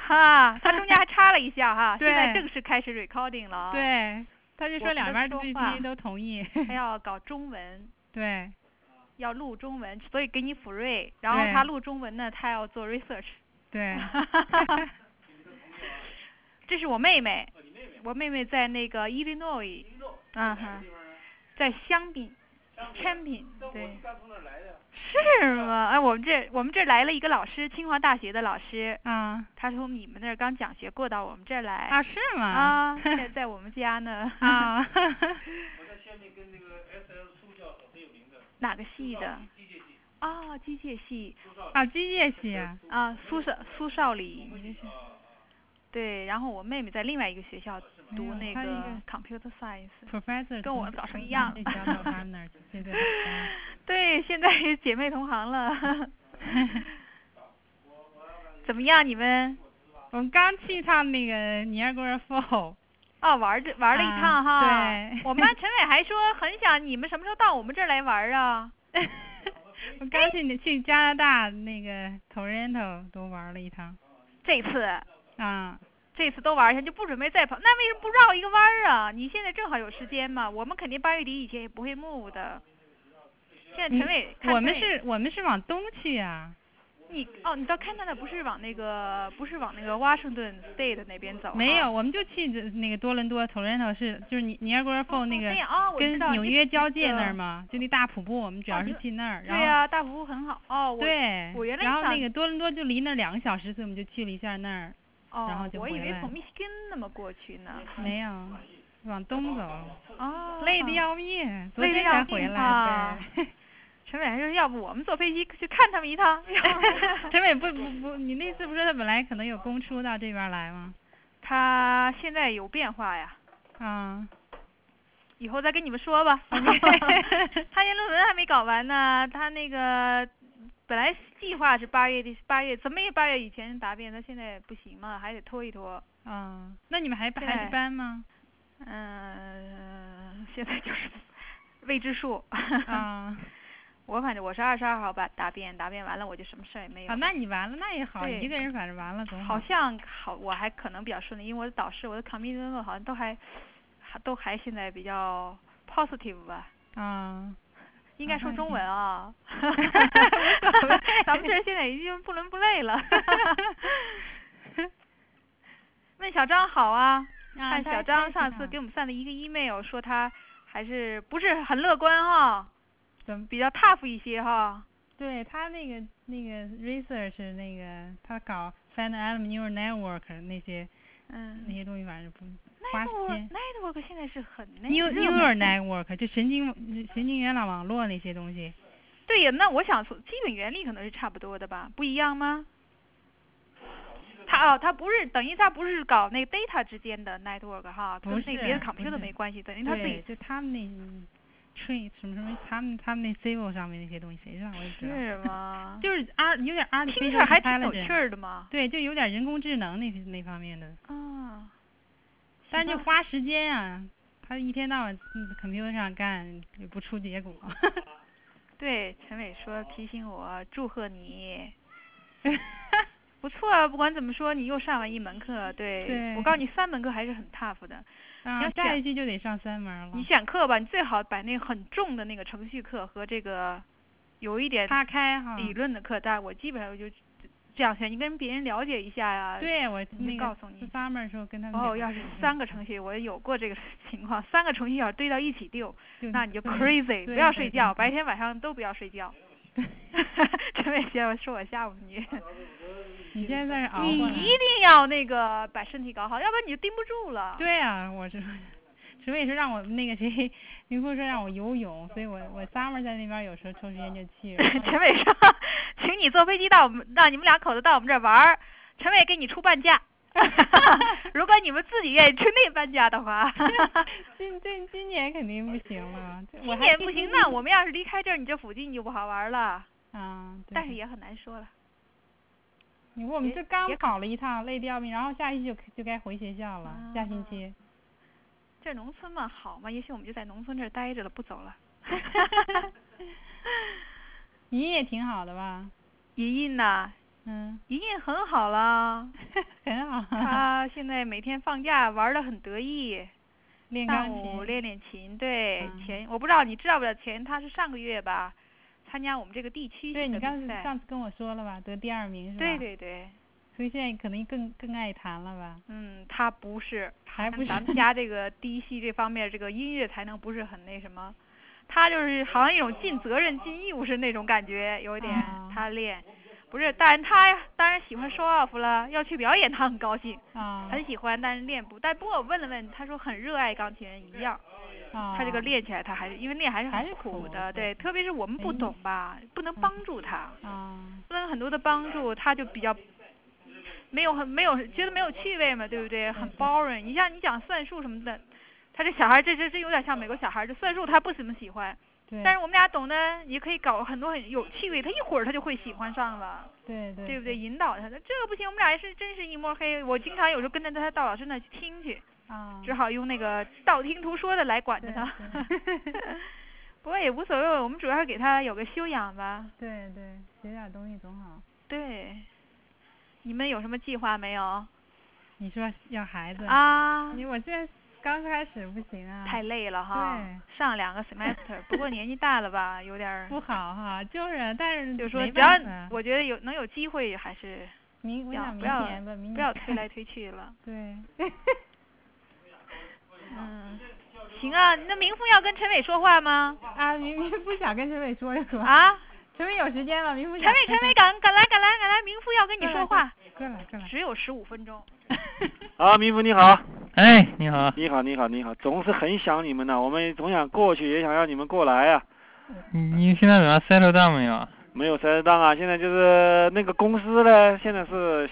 哈，他中间还插了一下哈， 对现在正式开始 recording 了啊。 对，他就说两边我们的说 VP 话都同意。 他要搞中文， 对要录中文，所以给你辅瑞，然后对他录中文呢，他要做 research。 对， 这是我妹妹，我妹妹在那个 Illinois，在香槟，Champaign，对。是吗？哎，我们这来了一个老师，清华大学的老师， 啊他从你们那儿刚讲学过到我们这儿来。 啊，是吗？ 啊，现在在我们家呢。 啊。 我在香槟跟那个 SS 苏教授很有名的。 哪个系的？ 机械系。 啊，机械系。 啊，机械系啊。 啊，苏少礼，你这是。对，然后我妹妹在另外一个学校读那个 computer science。 professor 跟我搞成一样。 小到他们那儿去，对。 对，现在姐妹同行了。怎么样，你们？ 我们刚去一趟那个Niagara Falls。 哦，玩了一趟哈。 对。 我们班陈伟还说很想你们什么时候到我们这儿来玩啊？ 我刚去加拿大那个 Toronto 都玩了一趟。 这次。 啊。 这次都玩下就不准备再跑，那为什么不绕一个弯儿啊？你现在正好有时间嘛，我们肯定8月底以前也不会 move 的。现在陈伟， 我们是往东去啊。 你到 Canada 不是往那个 Washington State 那边走？ 没有，我们就去那个多伦多 Toronto 就是Niagara Falls 那个跟纽约交界那儿嘛，就那大瀑布，我们主要是去那儿。 对呀，大瀑布很好。哦， 对。 我原来然后那个多伦多就离那2个小时，所以我们就去了一下那儿。然后就我以为从密西根那么过去呢。 没有，往东走。 哦。 累得要命，昨天才回来。对。 陈伟还说，要不我们坐飞机去看他们一趟。 陈伟不，你那次不是他本来可能有公出到这边来吗？ 他现在有变化呀。 啊。 以后再跟你们说吧。他那论文还没搞完呢，他那个。本来计划是8月，怎么也8月以前答辩，他现在不行嘛，还得拖一拖。 啊，那你们还是搬吗？ 现在就是未知数。 啊。 反正我是22号答辩完了我就什么事也没有。 啊，那你完了那也好，你一个人反正完了总好。 好像我还可能比较顺利，因为我的导师，我的 commitment 好像都还现在比较 positive 吧。 啊。 应该说中文啊。咱们这现在已经不伦不类了。问小张好啊。看小张上次给我们散了一个 email， 说他还是不是很乐观哈。 怎么比较 tough 一些哈。 对，他那个 research 那个他搞 Finite Element Neural Network 那些那些东西反正不花时间。 Network 现在是很 Neural Network 就神经元网络那些东西。 对呀，那我想说基本原理可能是差不多的吧，不一样吗？他不是等于他不是搞那个 data 之间的 network 哈，跟那别的 computer 没关系，等于他自己。 就他们那train 什么他们那 civil 上面那些东西谁知道我也不知道。 是吗？ 就是有点听着还挺有趣儿的嘛。 对，就有点人工智能那方面的。 啊。 但是就花时间啊，他一天到晚computer 上干也不出结果。 对，陈伟说提醒我祝贺你。不错啊，不管怎么说，你又上完一门课，对。我告诉你3门课还是很 tough 的。 啊，下一季就得上3门了。 你选课吧，你最好把那个很重的那个程序课和这个有一点岔开哈理论的课，但我基本上就这样选，你跟别人了解一下呀。 对，我那个告诉你。 summer 的时候跟他们。 要是3个程序，我有过这个情况，3个程序要堆到一起丢，那你就 crazy， 不要睡觉，白天晚上都不要睡觉。陈伟先说我吓唬你。 你现在在这熬。 你一定要那个把身体搞好，要不然你就盯不住了。 对啊，我是。陈伟说让我那个谁，云峰说让我游泳，所以我summer在那边有时候抽时间就去了。 陈伟说，请你坐飞机让你们2口子到我们这儿玩，陈伟给你出半价。如果你们自己愿意出那半价的话。 今年肯定不行了。 今年不行，那我们要是离开这儿，你这附近就不好玩了。 啊。 但是也很难说了。 我们这刚跑了一趟，累得要命，然后下一期就该回学校了，下星期。 这农村嘛好嘛，也许我们就在农村这儿待着了，不走了。 莹莹也挺好的吧？ 莹莹呐，莹莹很好了。 很他现在每天放假玩得很得意， 练钢琴， 练琴，对，我不知道你知道不知道，他是上个月吧，参加我们这个地区对，你上次跟我说了吧，得第2名是吧？ 对对对。 所以现在可能更爱弹了吧？ 他不是， 还不是咱们家这个嫡系这方面，这个音乐才能不是很那什么，他就是好像一种尽责任尽义务是那种感觉，有点他练，不是，但他当然喜欢 show off 了，要去表演他很高兴，很喜欢，但是练不，不过我问了问，他说很热爱钢琴一样，他这个练起来他还是因为练还是很苦的，对，特别是我们不懂吧，不能帮助他，不能很多的帮助，他就比较。没有觉得没有趣味嘛，对不对？很 boring。你像你讲算术什么的，他这小孩这有点像美国小孩，这算术他不怎么喜欢。但是我们俩懂得，也可以搞很多很有趣味，他一会儿他就会喜欢上了。 对不对？引导他的这个不行，我们俩真是一摸黑。我经常有时候跟着他到老师那去听去，只好用那个道听途说的来管着他。不过也无所谓，我们主要是给他有个修养吧。 对，学点东西总好。 对。你们有什么计划没有？ 你说要孩子啊？ 我现在刚开始不行啊。 太累了哈。 对。 上2个 semester， 不过年纪大了吧，有点不好哈，就是，但是就说只要我觉得能有机会还是明年吧， 不要推来推去了。 对。 行啊，那明峰要跟陈伟说话吗？ 明不想跟陈伟说一说。陈伟有时间了，明峰。 陈伟赶来，明峰要跟你说话。 过来。 只有15分钟。 好，明峰你好。 哎，你好。 你好，总是很想你们呢，我们总想过去，也想让你们过来呀。 你现在怎么settle down没有？ 没有settle down啊，现在就是那个公司呢，现在就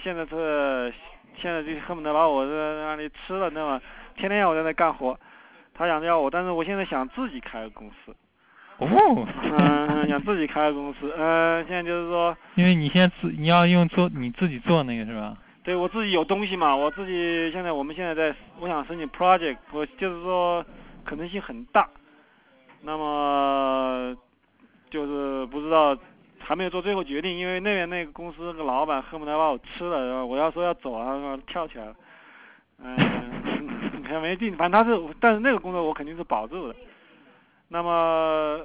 恨不得把我在那里吃了，那么天天要我在那干活，他想要我，但是我现在想自己开个公司。想自己开个公司，现在就是说， 因为你现在你要你自己做那个是吧？ 对，我自己有东西嘛，我们现在我想申请 project， 我就是说可能性很大，那么就是不知道还没有做最后决定，因为那边那个公司的老板恨不得把我吃了，然后我要说要走啊，跳起来了，还没定，反正但是那个工作我肯定是保住的。那么，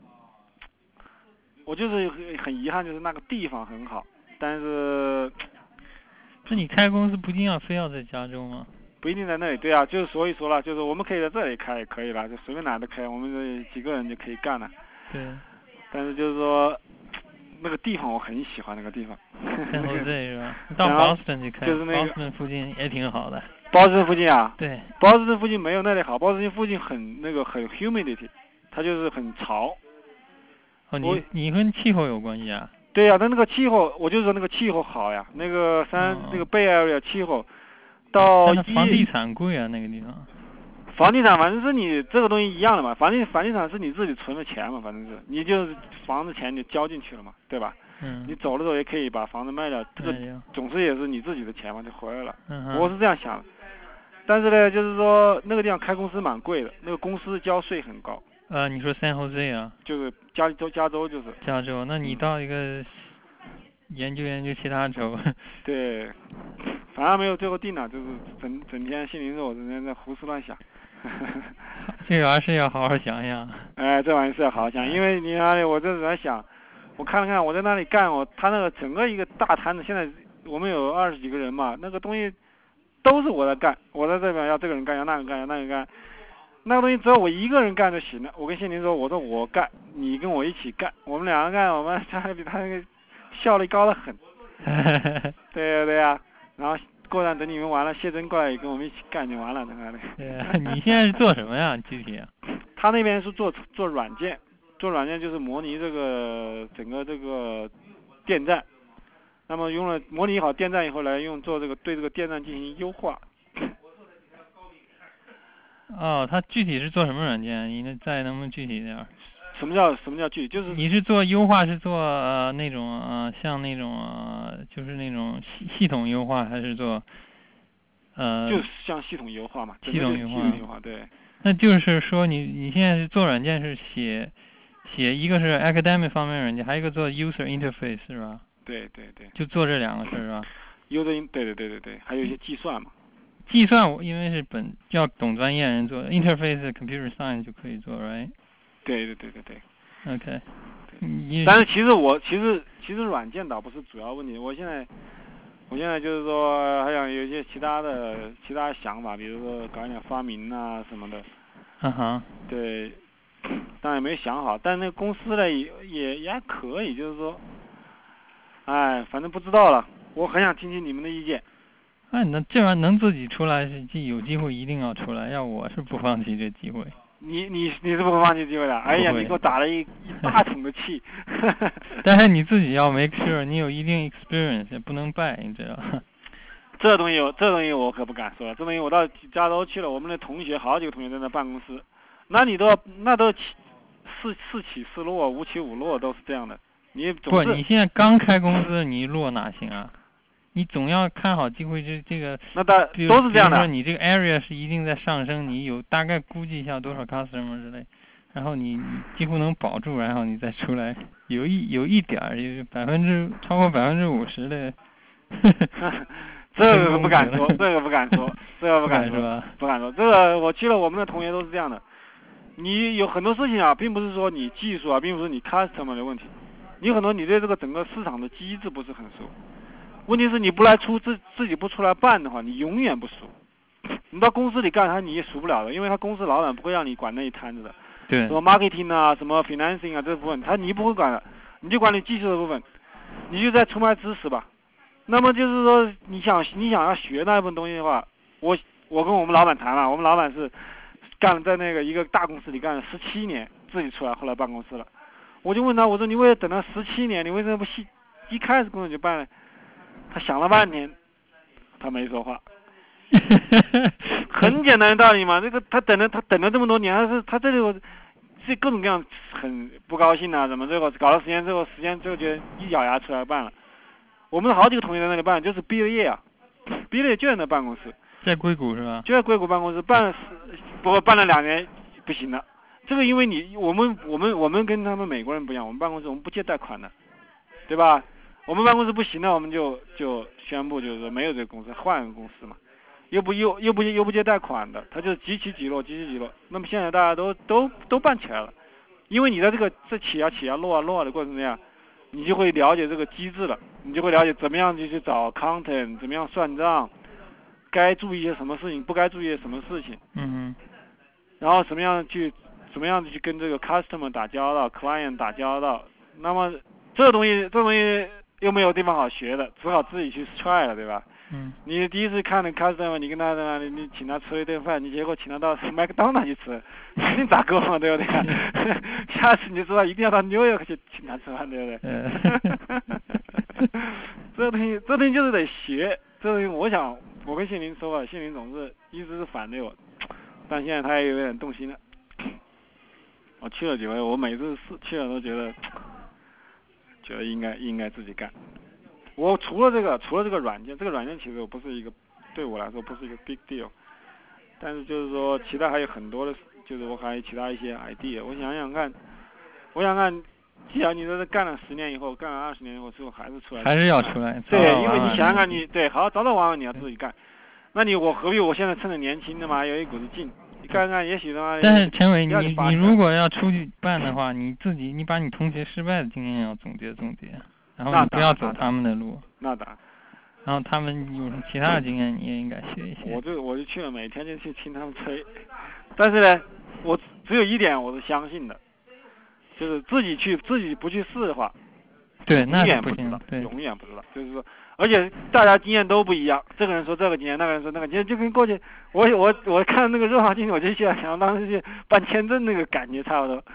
我就是很遗憾，就是那个地方很好，但是， 那你开公司不一定非要在加州吗？ 不一定在那里，对啊，就是所以说了，就是我们可以在这里开也可以了，就随便哪都开，我们这几个人就可以干了。 对。 但是就是说，那个地方我很喜欢那个地方。 San Jose 是吧？到 Boston 去开， 就是那个 Boston 附近也挺好的。 Boston 附近啊？ 对。 Boston 附近没有那里好，Boston 附近很 humidity。它就是很潮。 你和气候有关系啊？ 对呀，那个气候，我就说那个气候好呀，那个Bay Area 气候，到房地产贵啊，那个地方。 房地产反正是你这个东西一样的嘛，房地产是你自己存的钱嘛，反正是你就是房子钱你交进去了嘛，对吧？你走的时候也可以把房子卖掉，这个总是也是你自己的钱嘛，就回来了。我是这样想的，但是呢，就是说那个地方开公司蛮贵的，那个公司交税很高。 你说 San Jose 啊？ 就是加州就是。 加州，那你到一个研究其他州。 对，反正没有最后定了，就是整天心里肉，整天在胡思乱想。 这玩意儿是要好好想想。 这玩意儿是要好好想，因为你看，我这在想，我看了看我在那里干，他那个整个一个大摊子，现在我们有20几个人嘛，那个东西都是我在干，我在这边要这个人干，要那个干，要那个干。那个东西只要我一个人干就行了。我跟谢林说，我说我干，你跟我一起干，我们2个干，我们比他那个效率高得很。对呀，然后过段等你们完了，谢真过来也跟我们一起干就完了，在那里。 对，你现在是做什么呀？具体？ 他那边是做软件，做软件就是模拟这个整个这个电站，那么用了模拟好电站以后来做这个对这个电站进行优化。 他具体是做什么软件？你再能不能具体点？ 什么叫具体？就是你是做优化，是做那种像那种就是那种系统优化，还是做就是像系统优化嘛？ 系统优化，对。 那就是说你现在是做软件是写一个是 academic 方面软件，还有一个做 user interface 是吧？ 对。 就做这2个事是吧？ user 对，还有一些计算嘛。 计算我因为是要懂专业人做 interface computer science 就可以做 right？ 对。 OK。 但是其实软件倒不是主要问题，我现在就是说还想有一些其他想法，比如说搞一点发明啊什么的。对，当然也没想好，但那个公司呢也还可以，就是说，反正不知道了，我很想听听你们的意见。 那这玩意能自己出来有机会一定要出来，要我是不放弃这机会。 你是不放弃机会的？哎呀，你给我打了一大桶的气。 但是你自己要 make sure 你有一定 experience， 也不能败，你知道。 这东西我可不敢说了。这东西我到加州去了，我们的同学好几个同学在那办公室，那都四起四落，五起五落都是这样的。你现在刚开公司，你一落哪行啊？你总要看好机会，这个。 那都是这样的。 比如说你这个 area 是一定在上升，你有大概估计一下多少 customer 之类，然后你几乎能保住，然后你再出来，有一点儿，超过50%的。 这个不敢说，这个不敢说。不敢说。这个我去了，我们的同学都是这样的。你有很多事情啊，并不是说你技术啊，并不是你 customer 的问题，你很多你对这个整个市场的机制不是很熟。问题是你自己不出来办的话，你永远不熟。你到公司里干你也熟不了的，因为他公司老板不会让你管那一摊子的。 对。 什么 marketing 啊，什么 financing 啊这部分，你不会管的，你就管你技术的部分，你就在出卖知识吧。那么就是说，你想要学那部分东西的话，我跟我们老板谈了，我们老板是在那个一个大公司里干了17年，自己出来后来办公司了。我就问他，我说你为了等到17年，你为什么不一开始工作就办呢？他想了半天，他没说话。很简单的道理嘛，这个他等了这么多年，他这里是各种各样很不高兴啊，怎么最后搞了时间最后觉得一咬牙出来办了。我们好几个同学在那里办，就是毕了业就在那办公室。 在硅谷是吧？ 就在硅谷办公室办了2年不行了。这个因为我们跟他们美国人不一样，我们办公室我们不借贷款的，对吧？我们办公室不行了，我们就宣布就是说没有这个公司，换个公司嘛，又不借贷款的，他就几起几落。那么现在大家都办起来了，因为你在这起啊落的过程中呀，你就会了解这个机制了，你就会了解怎么样去找 content， 怎么样算账，该注意些什么事情，不该注意些什么事情。然后怎么样去跟这个 customer 打交道 ，client 打交道。那么这东西又没有地方好学的，只好自己去 try 了，对吧？你第一次看那 customer， 你跟他在那里，你请他吃一顿饭，你结果请他到麦当劳去吃，肯定砸锅嘛，对不对？下次你就知道一定要到纽约去请他吃饭，对不对？这东西就是得学。这东西我跟谢林说了，谢林总是一直是反对我，但现在他也有点动心了。我去了几回，我每次去了都觉得应该自己干。我除了这个软件，这个软件其实我不是一个，对我来说不是一个 big deal， 但是就是说其他还有很多的，就是我还有其他一些 idea， 我想想看，既然你在这干了10年以后，干了20年以后，最后还是出来， 还是要出来。 对，因为你想想看，好早晚晚你要自己干，那我何必我现在趁着年轻的嘛，有一股子劲，你看看也许的话。 但是陈伟，你如果要出去办的话，你把你同学失败的经验要总结，然后你不要走他们的路。 那当然。 然后他们有什么其他的经验，你也应该学一些。 我就去了，每天就去听他们吹。但是呢，我只有一点我是相信的，就是自己不去试的话， 对，那永远不知道，永远不知道。就是说，而且大家经验都不一样，这个人说这个经验，那个人说那个经验，就跟过去我看那个热话经理，我就想当时去办签证那个感觉差不多。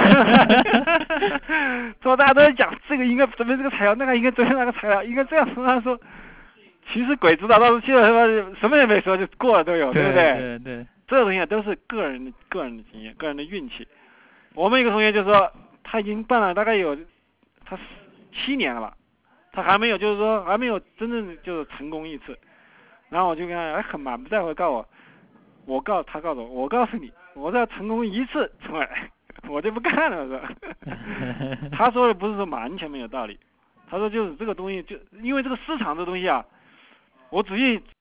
说大家都在讲这个应该准备这个材料，那个应该准备那个材料，应该这样说。他说，其实鬼知道，到时候去了什么也没说就过了都有，对不对？ 对。 这个东西都是个人的经验，个人的运气。我们一个同学就说，他已经办了大概有他7年了吧，他还没有真正就是成功一次。然后我就跟他很满不在乎告诉我，他告诉我告诉你，我要成功一次出来，我就不干了。说他说的不是说完全没有道理，他说就是这个东西，就因为这个市场这东西啊， 我仔细